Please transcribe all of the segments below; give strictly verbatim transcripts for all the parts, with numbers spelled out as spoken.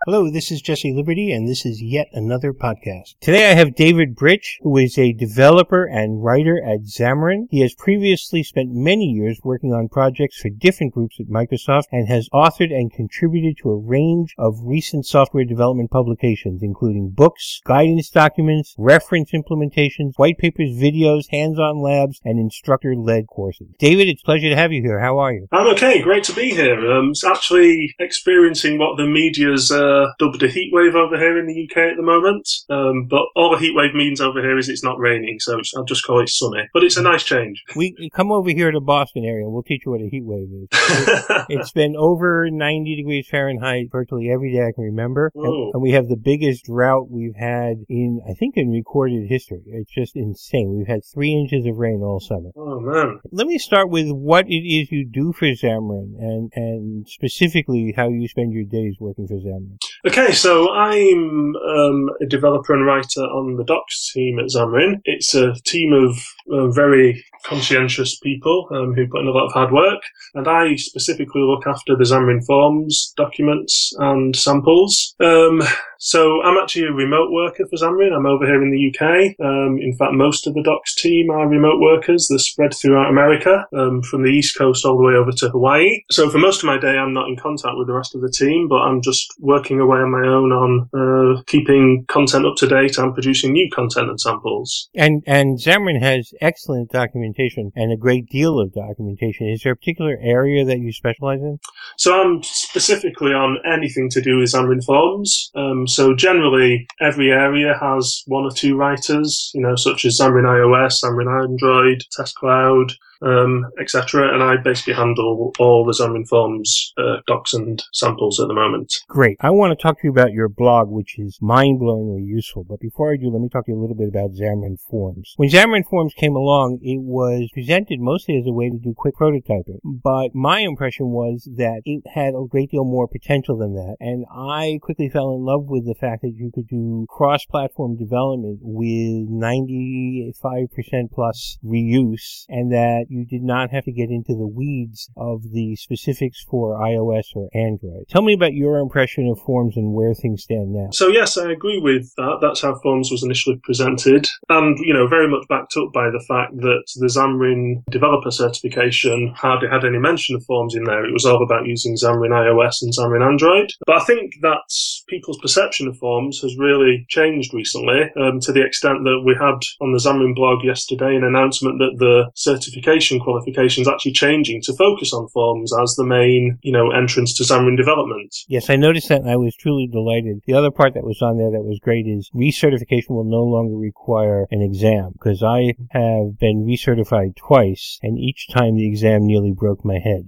Hello, this is Jesse Liberty, and this is yet another podcast. Today I have David Britch, who is a developer and writer at Xamarin. He has previously spent many years working on projects for different groups at Microsoft and has authored and contributed to a range of recent software development publications, including books, guidance documents, reference implementations, white papers, videos, hands-on labs, and instructor-led courses. David, it's a pleasure to have you here. How are you? I'm okay. Great to be here. Um, it's actually experiencing what the media's uh, dubbed a heat wave over here in the U K at the moment. Um, but all a heat wave means over here is it's not raining, so it's, I'll just call it sunny. But it's a nice change. We come over here to Boston area, and we'll teach you what a heat wave is. It's been over ninety degrees Fahrenheit virtually every day I can remember. And, and we have the biggest drought we've had in, I think, in recorded history. It's just insane. We've had three inches of rain all summer. Oh, man. Let me start with what it is you do for Xamarin, and, and specifically how you spend your days working for Xamarin. Okay, so I'm um, a developer and writer on the Docs team at Xamarin. It's a team of uh, very conscientious people um, who put in a lot of hard work, and I specifically look after the Xamarin Forms, documents, and samples. Um, so I'm actually a remote worker for Xamarin. I'm over here in the U K. Um, in fact, most of the Docs team are remote workers. They're spread throughout America, um, from the East Coast all the way over to Hawaii. So for most of my day, I'm not in contact with the rest of the team, but I'm just working away on my own on uh, keeping content up to date and producing new content and samples. And and Xamarin has excellent documentation and a great deal of documentation. Is there a particular area that you specialize in? So I'm specifically on anything to do with Xamarin Forms. Um, so generally, every area has one or two writers, you know, such as Xamarin iOS, Xamarin Android, Test Cloud, um, et cetera. And I basically handle all the Xamarin Forms uh, docs and samples at the moment. Great. I want to talk to you about your blog, which is mind-blowingly useful. But before I do, let me talk to you a little bit about Xamarin Forms. When Xamarin Forms came along, it was presented mostly as a way to do quick prototyping. But my impression was that it had a great deal more potential than that. And I quickly fell in love with the fact that you could do cross-platform development with ninety-five percent plus reuse, and that you did not have to get into the weeds of the specifics for iOS or Android. Tell me about your impression of Forms and where things stand now. So yes, I agree with that. That's how Forms was initially presented, and, you know, very much backed up by the fact that the Xamarin developer certification hardly had any mention of Forms in there. It was all about using Xamarin iOS and Xamarin Android. But I think that people's perception of Forms has really changed recently, um, to the extent that we had on the Xamarin blog yesterday an announcement that the certification qualifications actually changing to focus on Forms as the main, you know, entrance to Xamarin development. Yes, I noticed that, and I was truly delighted. The other part that was on there that was great is recertification will no longer require an exam, because I have been recertified twice, and each time the exam nearly broke my head.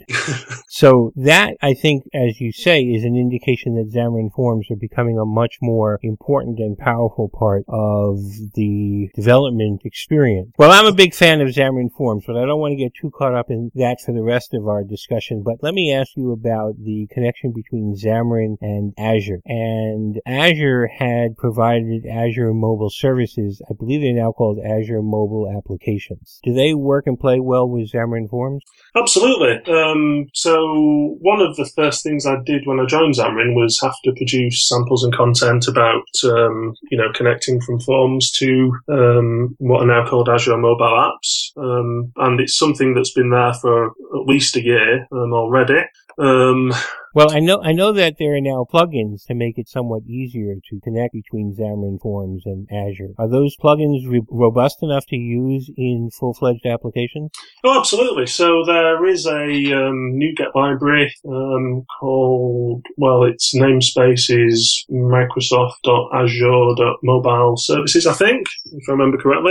So that, I think, as you say, is an indication that Xamarin Forms are becoming a much more important and powerful part of the development experience. Well, I'm a big fan of Xamarin Forms, but I don't want to get too caught up in that for the rest of our discussion. But let me ask you about the connection between Xamarin and Azure. And Azure had provided Azure Mobile Services. I believe they're now called Azure Mobile Applications. Do they work and play well with Xamarin Forms? Absolutely. Um, so one of the first things I did when I joined Xamarin was have to produce samples and content about, um, you know, connecting from Forms to um, what are now called Azure Mobile Apps. Um, and it's something that's been there for at least a year um, already. Um, Well, I know I know that there are now plugins to make it somewhat easier to connect between Xamarin Forms and Azure. Are those plugins re- robust enough to use in full-fledged applications? Oh, absolutely. So there is a um, NuGet library um, called, well, its namespace is Microsoft dot Azure dot Mobile Services, I think, if I remember correctly.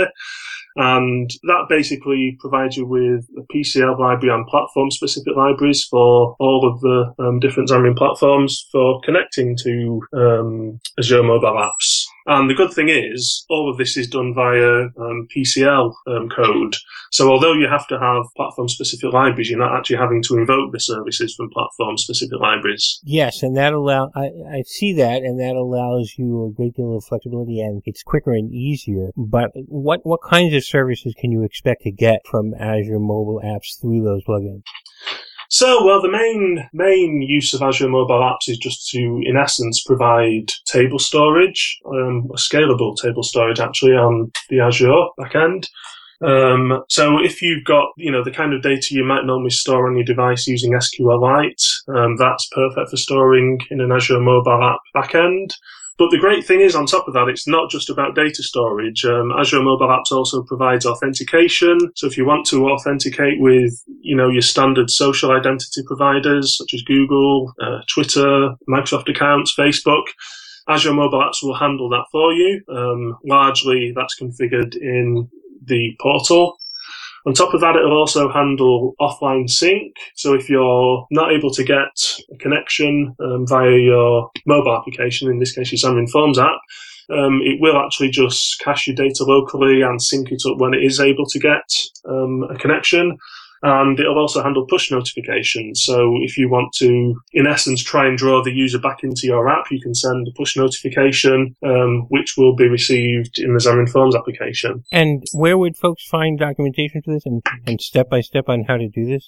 And that basically provides you with a P C L library and platform-specific libraries for all of the um, different Xamarin platforms for connecting to um, Azure mobile apps. And the good thing is, all of this is done via um, P C L um, code. So although you have to have platform-specific libraries, you're not actually having to invoke the services from platform-specific libraries. Yes, and that allow I, I see that, and that allows you a great deal of flexibility, and it's quicker and easier. But what what kinds of services can you expect to get from Azure mobile apps through those plugins? So, well, the main main use of Azure mobile apps is just to, in essence, provide table storage, um, scalable table storage, actually, on the Azure backend. Um, so if you've got, you know, the kind of data you might normally store on your device using SQLite, um, that's perfect for storing in an Azure mobile app backend. But the great thing is, on top of that, it's not just about data storage. Um, Azure Mobile Apps also provides authentication. So if you want to authenticate with, you know, your standard social identity providers, such as Google, uh, Twitter, Microsoft accounts, Facebook, Azure Mobile Apps will handle that for you. Um, largely, that's configured in the portal. On top of that, it'll also handle offline sync. So if you're not able to get a connection um, via your mobile application, in this case your Xamarin Forms app, um, it will actually just cache your data locally and sync it up when it is able to get um, a connection. And it'll also handle push notifications. So if you want to, in essence, try and draw the user back into your app, you can send a push notification, um, which will be received in the Xamarin Forms application. And where would folks find documentation for this and, and step-by-step on how to do this?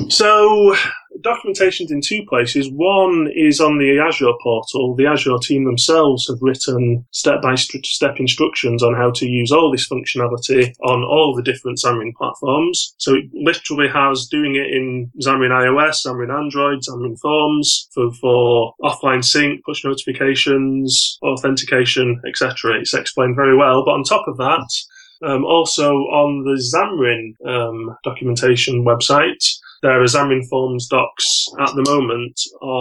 So documentation's in two places. One is on the Azure portal. The Azure team themselves have written step-by-step instructions on how to use all this functionality on all the different Xamarin platforms. So it literally has doing it in Xamarin iOS, Xamarin Android, Xamarin Forms for, for offline sync, push notifications, authentication, et cetera. It's explained very well. But on top of that, um, also on the Xamarin um, documentation website, there are Xamarin Forms docs at the moment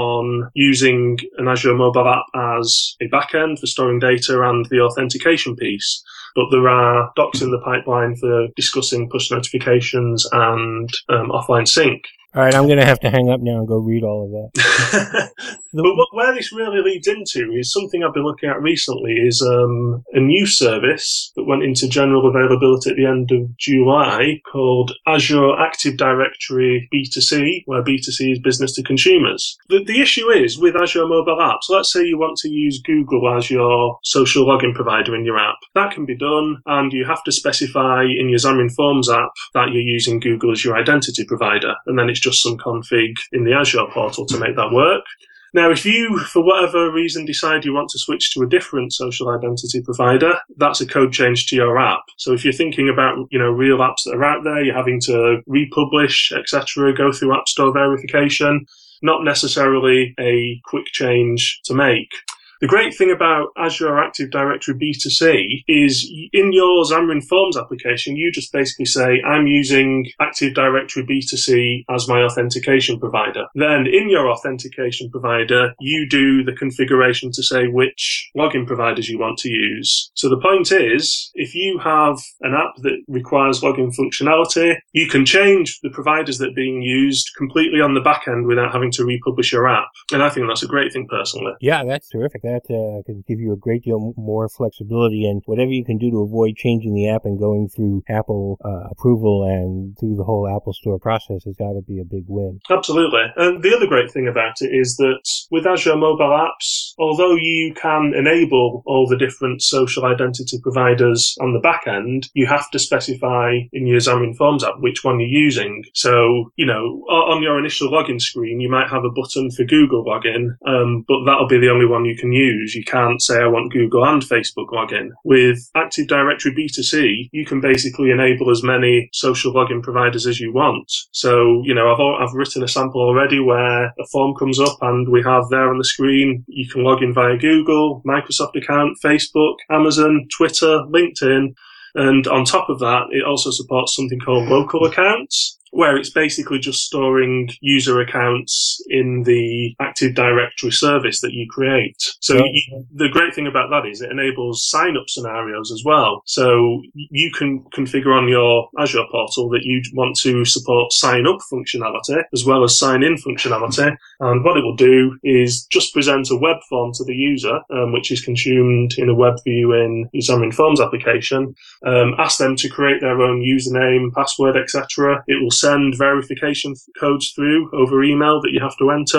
on using an Azure mobile app as a backend for storing data and the authentication piece. But there are docs in the pipeline for discussing push notifications and um, offline sync. All right, I'm going to have to hang up now and go read all of that. But what, where this really leads into is something I've been looking at recently is um, a new service that went into general availability at the end of July called Azure Active Directory B two C, where B two C is business to consumers. The, the issue is with Azure mobile apps, let's say you want to use Google as your social login provider in your app. That can be done, and you have to specify in your Xamarin Forms app that you're using Google as your identity provider, and then it's just some config in the Azure portal to make that work. Now, if you, for whatever reason, decide you want to switch to a different social identity provider, that's a code change to your app. So if you're thinking about, you know, real apps that are out there, you're having to republish, et cetera, go through App Store verification, not necessarily a quick change to make. The great thing about Azure Active Directory B two C is in your Xamarin Forms application, you just basically say, I'm using Active Directory B two C as my authentication provider. Then in your authentication provider, you do the configuration to say which login providers you want to use. So the point is, if you have an app that requires login functionality, you can change the providers that are being used completely on the back end without having to republish your app. And I think that's a great thing personally. Yeah, that's terrific. That uh, can give you a great deal more flexibility, and whatever you can do to avoid changing the app and going through Apple uh, approval and through the whole Apple Store process has got to be a big win. Absolutely. And the other great thing about it is that with Azure mobile apps, although you can enable all the different social identity providers on the back end, you have to specify in your Xamarin Forms app which one you're using. So, you know, on your initial login screen, you might have a button for Google login, um, but that'll be the only one you can use. You can't say, I want Google and Facebook login. With Active Directory B two C, you can basically enable as many social login providers as you want. So, you know, I've, I've written a sample already where a form comes up and we have there on the screen, you can log in via Google, Microsoft account, Facebook, Amazon, Twitter, LinkedIn. And on top of that, it also supports something called local accounts, where it's basically just storing user accounts in the Active Directory service that you create. So yeah. you, the great thing about that is it enables sign-up scenarios as well. So you can configure on your Azure portal that you want to support sign-up functionality as well as sign-in functionality. And what it will do is just present a web form to the user, um, which is consumed in a web view in your Xamarin Forms application. Um, ask them to create their own username, password, et cetera. It will send verification codes through over email that you have to enter.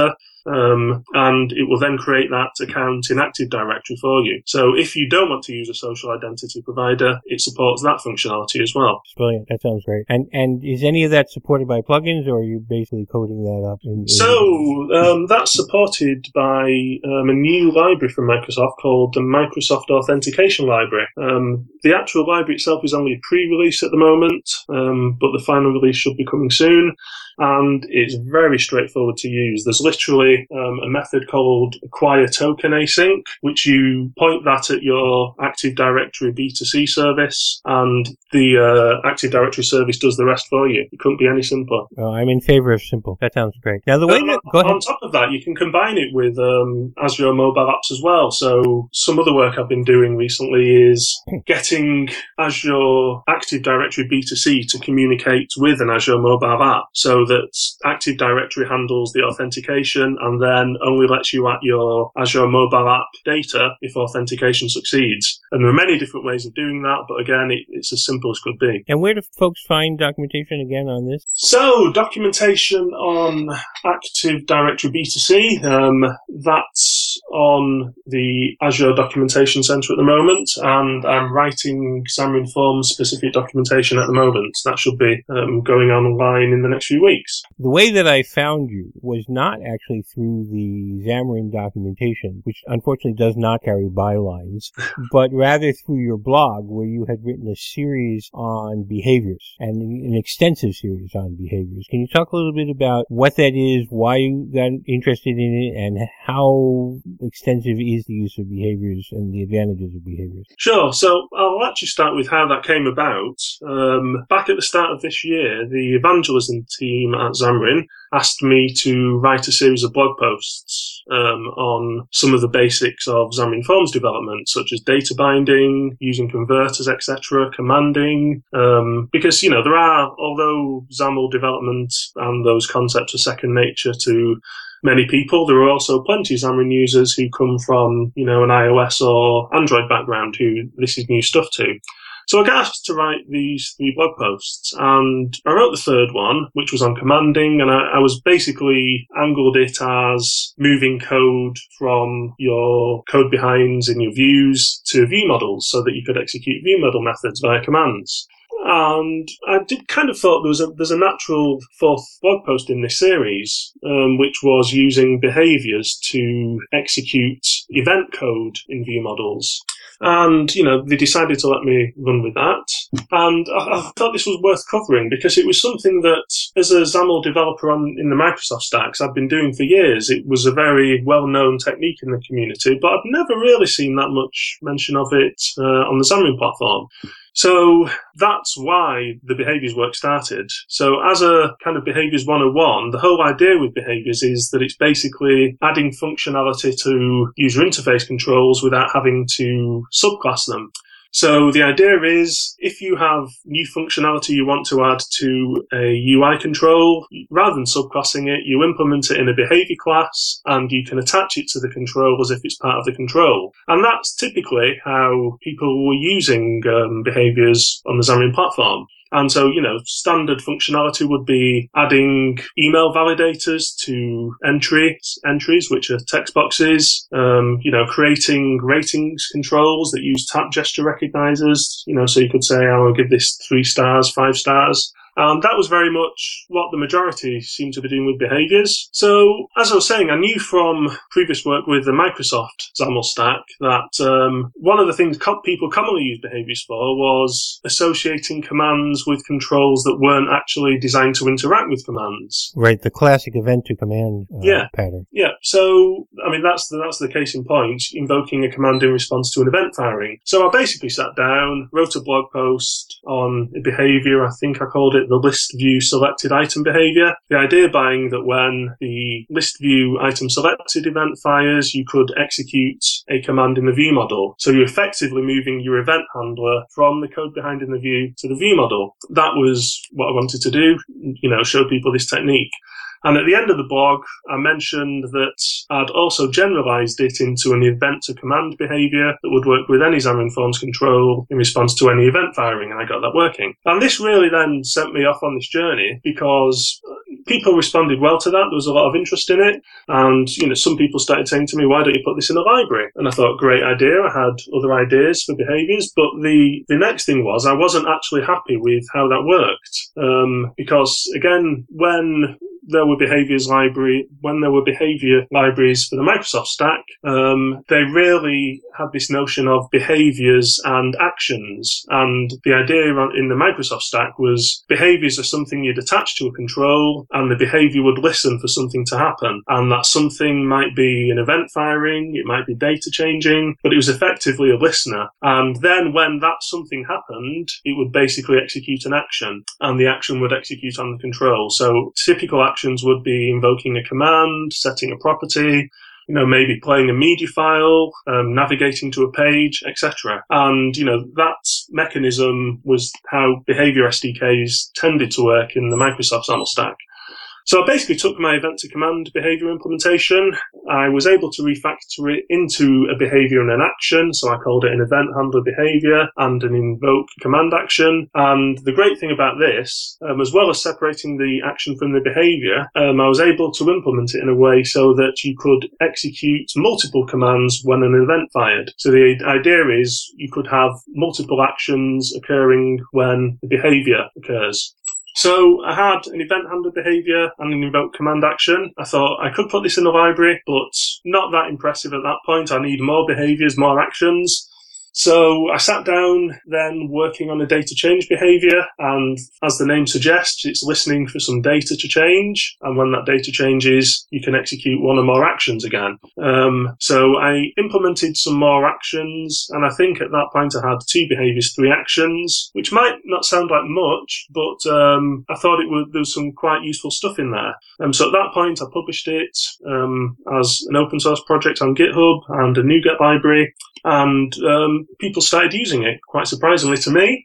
um, and it will then create that account in Active Directory for you. So if you don't want to use a social identity provider, it supports that functionality as well. Brilliant. That sounds great. And and is any of that supported by plugins, or are you basically coding that up? In, in so um, that's supported by um, a new library from Microsoft called the Microsoft Authentication Library. Um, the actual library itself is only pre-release at the moment, um, but the final release should be coming soon. And it's very straightforward to use. There's literally um, a method called acquire token async, which you point that at your Active Directory B two C service, and the uh, Active Directory service does the rest for you. It couldn't be any simpler. Oh, I'm in favor of simple. That sounds great. Now, the way um, that... Go ahead. On top of that, you can combine it with um, Azure mobile apps as well. So some other work I've been doing recently is getting Azure Active Directory B two C to communicate with an Azure mobile app, so that Active Directory handles the authentication and then only lets you at your Azure mobile app data if authentication succeeds. And there are many different ways of doing that, but again, it, it's as simple as could be. And where do folks find documentation again on this? So, documentation on Active Directory B two C, um, that's on the Azure Documentation Center at the moment, and I'm writing Xamarin Forms specific documentation at the moment. That should be um, going online in the next few weeks. The way that I found you was not actually through the Xamarin documentation, which unfortunately does not carry bylines, but rather through your blog, where you had written a series on behaviors, and an extensive series on behaviors. Can you talk a little bit about what that is, why you got interested in it, and how extensive is the use of behaviors and the advantages of behaviors? Sure. So I'll actually start with how that came about. Um, back at the start of this year, the evangelism team at Xamarin asked me to write a series of blog posts um, on some of the basics of Xamarin Forms development, such as data binding, using converters, et cetera, commanding, um, because, you know, there are, although XAML development and those concepts are second nature to many people, there are also plenty of Xamarin users who come from, you know, an iOS or Android background who this is new stuff to. So I got asked to write these three blog posts, and I wrote the third one, which was on commanding, and I, I was basically angled it as moving code from your code behinds in your views to view models so that you could execute view model methods via commands. And I did kind of thought there was a, there's a natural fourth blog post in this series, um, which was using behaviors to execute event code in view models. And, you know, they decided to let me run with that. And I, I thought this was worth covering because it was something that, as a XAML developer on, in the Microsoft stacks, I've been doing for years. It was a very well-known technique in the community, but I've never really seen that much mention of it uh, on the Xamarin platform. So that's why the behaviors work started. So as a kind of behaviors one oh one, the whole idea with behaviors is that it's basically adding functionality to user interface controls without having to subclass them. So the idea is, if you have new functionality you want to add to a U I control, rather than subclassing it, you implement it in a behavior class and you can attach it to the control as if it's part of the control. And that's typically how people were using um, behaviors on the Xamarin platform. And so, you know, standard functionality would be adding email validators to entries, entries, which are text boxes, um, you know, creating ratings controls that use tap gesture recognizers, you know, so you could say, I will give this three stars, five stars. And that was very much what the majority seemed to be doing with behaviors. So, as I was saying, I knew from previous work with the Microsoft XAML stack that um, one of the things co- people commonly use behaviors for was associating commands with controls that weren't actually designed to interact with commands. Right, the classic event to command uh, yeah. pattern. Yeah, so, I mean, that's the, that's the case in point, invoking a command in response to an event firing. So I basically sat down, wrote a blog post on a behavior, I think I called it the list view selected item behavior. The idea being that when the list view item selected event fires, you could execute a command in the view model. So you're effectively moving your event handler from the code behind in the view to the view model. That was what I wanted to do, you know, show people this technique. And at the end of the blog, I mentioned that I'd also generalized it into an event to command behavior that would work with any Xamarin Forms control in response to any event firing, and I got that working. And this really then sent me off on this journey because people responded well to that. There was a lot of interest in it. And, you know, some people started saying to me, why don't you put this in a library? And I thought, great idea. I had other ideas for behaviours. But the, the next thing was I wasn't actually happy with how that worked. Um, because, again, when there were behaviours library, when there were behaviour libraries for the Microsoft stack, um, they really had this notion of behaviours and actions. And the idea in the Microsoft stack was behaviours are something you'd attach to a control, and the behaviour would listen for something to happen. And that something might be an event firing, it might be data changing, but it was effectively a listener. And then when that something happened, it would basically execute an action, and the action would execute on the control. So typical actions would be invoking a command, setting a property, you know, maybe playing a media file, um, navigating to a page, et cetera. And, you know, that mechanism was how behavior S D Ks tended to work in the Microsoft XAML stack. So I basically took my event-to-command behavior implementation. I was able to refactor it into a behavior and an action. So I called it an event handler behavior and an invoke command action. And the great thing about this, um, as well as separating the action from the behavior, um, I was able to implement it in a way so that you could execute multiple commands when an event fired. So the idea is you could have multiple actions occurring when the behavior occurs. So I had an event handler behavior and an invoke command action. I thought I could put this in the library, but not that impressive at that point. I need more behaviors, more actions. So I sat down then working on a data change behavior, and as the name suggests, it's listening for some data to change, and when that data changes, you can execute one or more actions again. Um, so I implemented some more actions, and I think at that point I had two behaviors, three actions, which might not sound like much, but um, I thought it would, there was some quite useful stuff in there. Um, so at that point I published it um, as an open source project on GitHub and a NuGet library, and um, people started using it, quite surprisingly to me.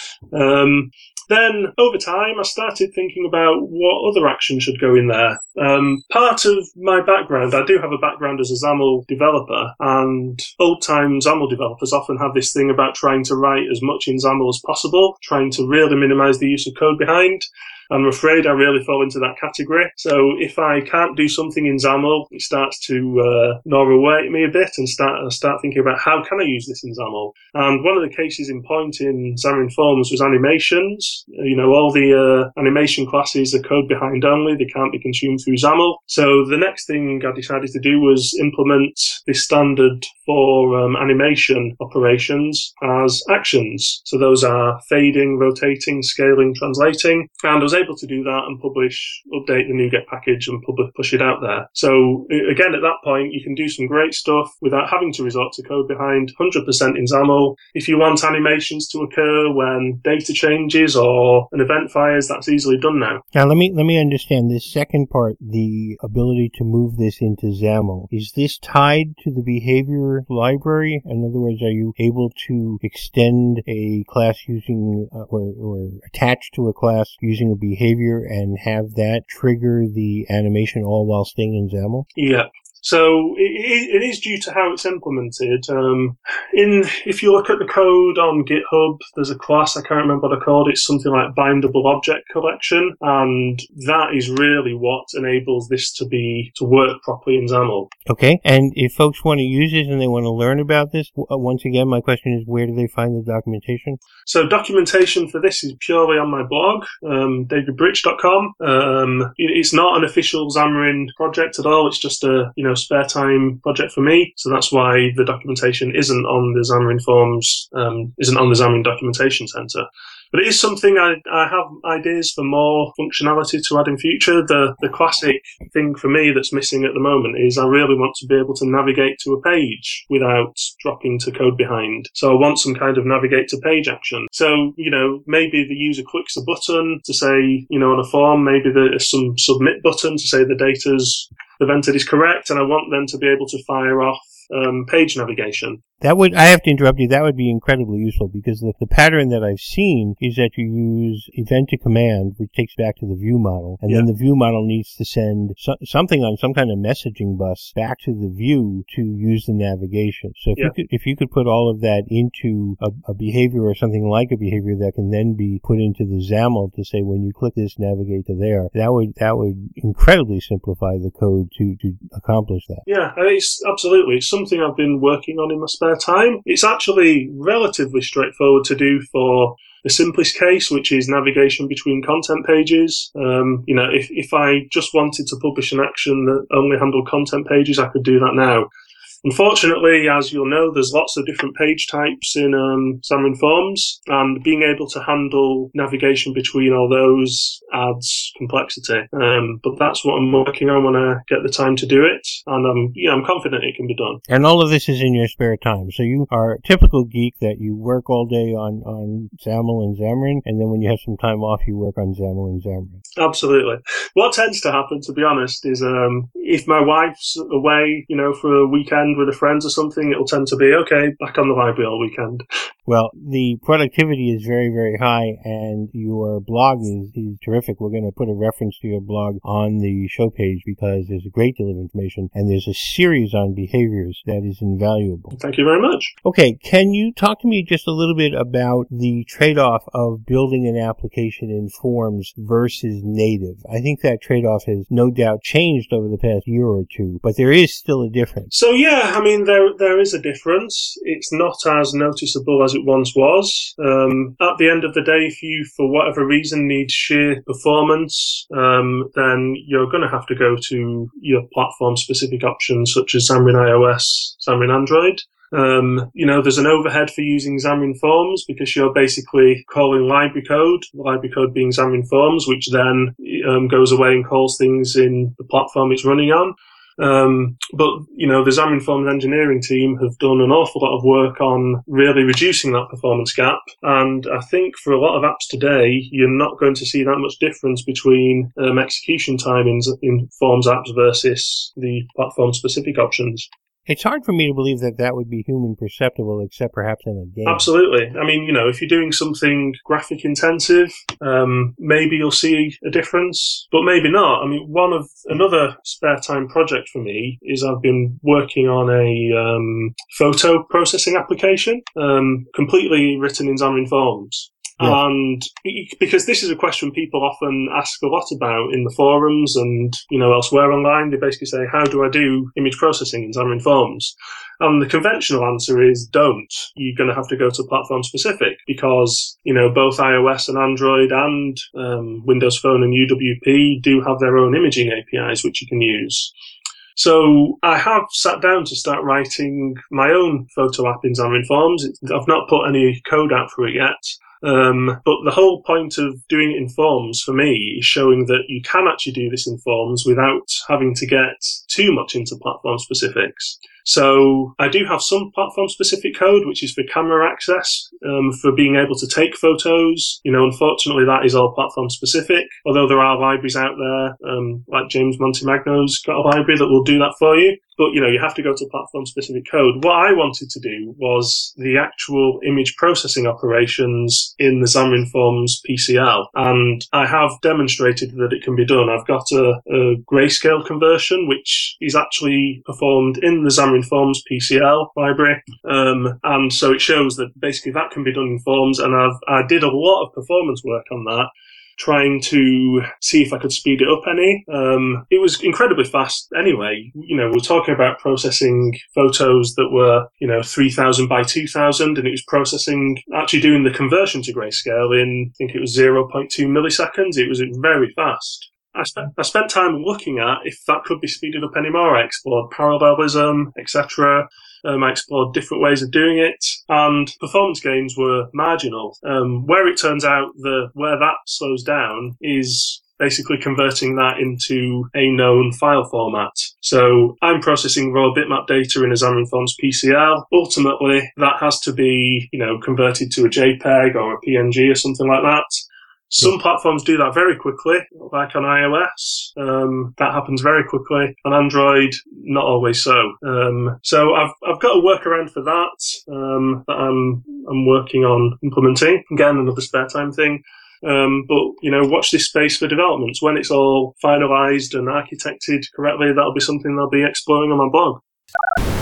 Um, then, over time, I started thinking about what other action should go in there. Um, part of my background, I do have a background as a XAML developer, and old-time XAML developers often have this thing about trying to write as much in XAML as possible, trying to really minimize the use of code behind. I'm afraid I really fall into that category. So if I can't do something in XAML, it starts to uh, gnaw away at me a bit and start uh, start thinking about how can I use this in XAML. And one of the cases in point in Xamarin Forms was animations. You know, all the uh, animation classes are code behind only. They can't be consumed through XAML. So the next thing I decided to do was implement this standard for um, animation operations as actions. So those are fading, rotating, scaling, translating. And I was able to do that and publish, update the NuGet package and publish, push it out there. So again, at that point, you can do some great stuff without having to resort to code behind, one hundred percent in XAML. If you want animations to occur when data changes or an event fires, that's easily done now. Now, let me let me understand this second part, the ability to move this into XAML. Is this tied to the behavior library? In other words, are you able to extend a class using uh, or, or attach to a class using a behavior and have that trigger the animation all while staying in XAML? Yeah. So it, it is due to how it's implemented. Um, in if you look at the code on GitHub, there's a class, I can't remember what I called it, it's something like bindable object collection, and that is really what enables this to be to work properly in XAML. Okay, and if folks want to use it and they want to learn about this, once again, my question is, where do they find the documentation? So documentation for this is purely on my blog, um, david britch dot com. Um, it's not an official Xamarin project at all. It's just a you know spare time project for me. So that's why the documentation isn't on the Xamarin Forms, um, isn't on the Xamarin Documentation Center. But it is something I, I have ideas for more functionality to add in future. The the classic thing for me that's missing at the moment is I really want to be able to navigate to a page without dropping to code behind. So I want some kind of navigate to page action. So, you know, maybe the user clicks a button to say, you know, on a form, maybe there's some submit button to say the data's the event is correct, and I want them to be able to fire off um, page navigation. That would, I have to interrupt you, that would be incredibly useful because the, the pattern that I've seen is that you use event to command, which takes back to the view model, and yeah. then the view model needs to send so, something on some kind of messaging bus back to the view to use the navigation. So if, yeah. you, could, if you could put all of that into a, a behavior or something like a behavior that can then be put into the XAML to say when you click this, navigate to there, that would that would incredibly simplify the code to, to accomplish that. Yeah, it's absolutely. It's something I've been working on in my spare time. It's actually relatively straightforward to do for the simplest case, which is navigation between content pages. Um, you know, if, if I just wanted to publish an action that only handled content pages, I could do that now. Unfortunately, as you'll know, there's lots of different page types in um, Xamarin Forms, and being able to handle navigation between all those adds complexity. Um, but that's what I'm working on when I get the time to do it, and I'm, yeah, I'm confident it can be done. And all of this is in your spare time. So you are a typical geek that you work all day on, on XAML and Xamarin, and then when you have some time off, you work on XAML and Xamarin. Absolutely. What tends to happen, to be honest, is um, if my wife's away, you know, for a weekend with her friends or something, it'll tend to be, okay, back on the library all weekend. Well, the productivity is very, very high, and your blog is, is terrific. We're going to put a reference to your blog on the show page because there's a great deal of information, and there's a series on behaviors that is invaluable. Thank you very much. Okay, can you talk to me just a little bit about the trade-off of building an application in Forms versus native? I think that trade-off has no doubt changed over the past year or two, but there is still a difference. So yeah, I mean, there there is a difference. It's not as noticeable as it once was. Um, at the end of the day, if you, for whatever reason, need sheer performance, um, then you're going to have to go to your platform-specific options such as Xamarin iOS, Xamarin Android. Um, you know, there's an overhead for using Xamarin Forms because you're basically calling library code, the library code being Xamarin Forms, which then um, goes away and calls things in the platform it's running on. Um, but, you know, the Xamarin Forms engineering team have done an awful lot of work on really reducing that performance gap. And I think for a lot of apps today, you're not going to see that much difference between um, execution time in, in Forms apps versus the platform-specific options. It's hard for me to believe that that would be human perceptible, except perhaps in a game. Absolutely. I mean, you know, if you're doing something graphic intensive, um, maybe you'll see a difference, but maybe not. I mean, one of another spare time project for me is I've been working on a um, photo processing application, um, completely written in Xamarin Forms. Yeah. And because this is a question people often ask a lot about in the forums and, you know, elsewhere online, they basically say, how do I do image processing in Xamarin Forms? And the conventional answer is don't. You're going to have to go to platform specific because, you know, both iOS and Android and um, Windows Phone and U W P do have their own imaging A P Is which you can use. So I have sat down to start writing my own photo app in Xamarin Forms. I've not put any code out for it yet. Um, but the whole point of doing it in Forms for me is showing that you can actually do this in Forms without having to get too much into platform specifics. So I do have some platform-specific code, which is for camera access, um, for being able to take photos. You know, unfortunately, that is all platform-specific, although there are libraries out there, um, like James Montemagno's got a library that will do that for you. But, you know, you have to go to platform-specific code. What I wanted to do was the actual image processing operations in the Xamarin Forms P C L. And I have demonstrated that it can be done. I've got a, a grayscale conversion, which is actually performed in the Xamarin Forms P C L library. Um, and so it shows that basically that can be done in Forms. And I've, I did a lot of performance work on that, trying to see if I could speed it up any. Um, it was incredibly fast anyway. You know, we're talking about processing photos that were, you know, three thousand by two thousand, and it was processing, actually doing the conversion to grayscale in, I think it was zero point two milliseconds. It was very fast. I spent, I spent time looking at if that could be speeded up anymore. I explored parallelism, et cetera. Um, I explored different ways of doing it, and performance gains were marginal. Um, where it turns out the where that slows down is basically converting that into a known file format. So I'm processing raw bitmap data in a Xamarin Forms P C L. Ultimately, that has to be, you know, converted to a JPEG or a P N G or something like that. Some platforms do that very quickly, like on iOS. Um, that happens very quickly. On Android, not always so. Um, so I've I've got a workaround for that um, that I'm I'm working on implementing. Again, another spare time thing. Um, but, you know, watch this space for developments. When it's all finalized and architected correctly, that'll be something I'll be exploring on my blog.